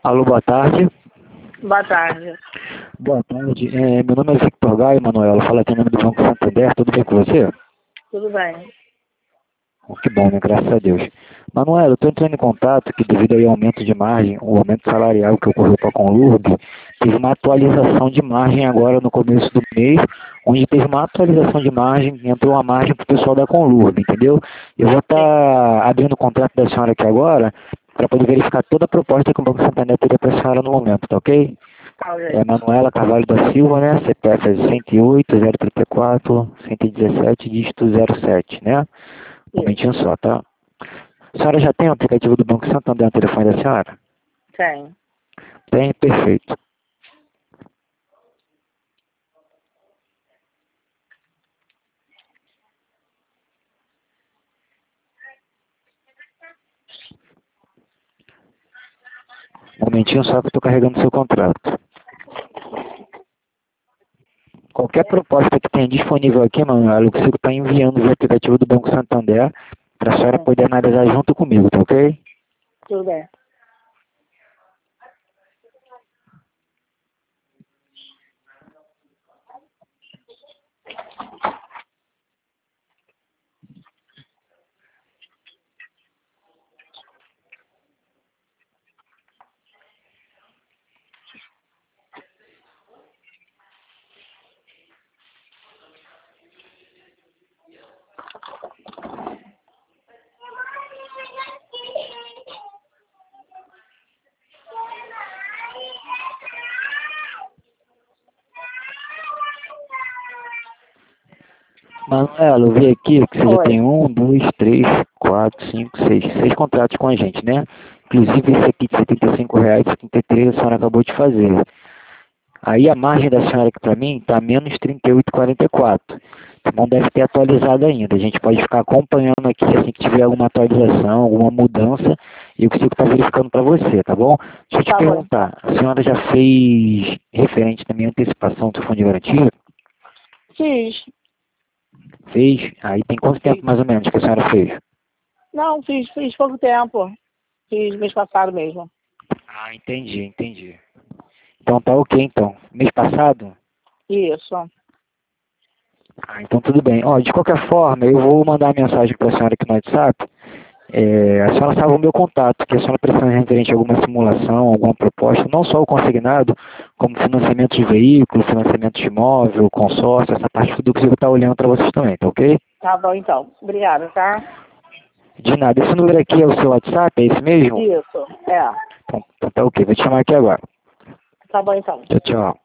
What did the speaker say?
Alô, boa tarde. Boa tarde. Boa tarde. Meu nome é Victor Gaio, Manuela. Fala aqui em nome do Banco Santander. Tudo bem com você? Tudo bem. Que bom, né? Graças a Deus. Manuela, eu estou entrando em contato que devido aí ao aumento de margem, o aumento salarial que ocorreu com a Conlurb, teve uma atualização de margem agora no começo do mês, onde teve uma atualização de margem, entrou uma margem para o pessoal da Conlurb, entendeu? Eu vou estar abrindo o contrato da senhora aqui agora, para poder verificar toda a proposta que o Banco Santander teria para a senhora no momento, tá ok? É Manuela Carvalho da Silva, né? CPF é 108 034 117 dígito 07, né? Um momentinho só, tá? A senhora já tem o aplicativo do Banco Santander no telefone da senhora? Tem. Tem? Perfeito. Um momentinho só que eu estou carregando seu contrato. Qualquer proposta que tenha disponível aqui, Manuela, eu consigo estar enviando via aplicativo do Banco Santander para a senhora poder analisar junto comigo, tá ok? Tudo bem. Manuela, eu vi aqui que você já tem 1, 2, 3, 4, 5, 6. 6 contratos com a gente, né? Inclusive esse aqui de R$ 75,73 a senhora acabou de fazer. Aí a margem da senhora aqui para mim está menos 38,44. Não deve ter atualizado ainda. A gente pode ficar acompanhando aqui assim que tiver alguma atualização, alguma mudança, e eu consigo estar verificando para você, tá bom? Deixa eu te perguntar, a senhora já fez referente na minha antecipação do fundo de garantia? Fiz. Fez? Aí tem quanto tempo mais ou menos que a senhora fez? Não, fiz pouco tempo. Fiz mês passado mesmo. Ah, entendi. Então tá ok, então. Mês passado? Isso. Ah, então tudo bem. Ó, de qualquer forma, eu vou mandar uma mensagem para a senhora aqui no WhatsApp. A senhora salva o meu contato, que a senhora precisa referente a alguma simulação, alguma proposta, não só o consignado, como financiamento de veículo, financiamento de imóvel, consórcio, essa parte tudo que eu estar olhando para vocês também, tá ok? Tá bom, então. Obrigada, tá? De nada. Esse número aqui é o seu WhatsApp, é esse mesmo? Isso. É. Então tá ok. Vou te chamar aqui agora. Tá bom, então. Tchau, tchau.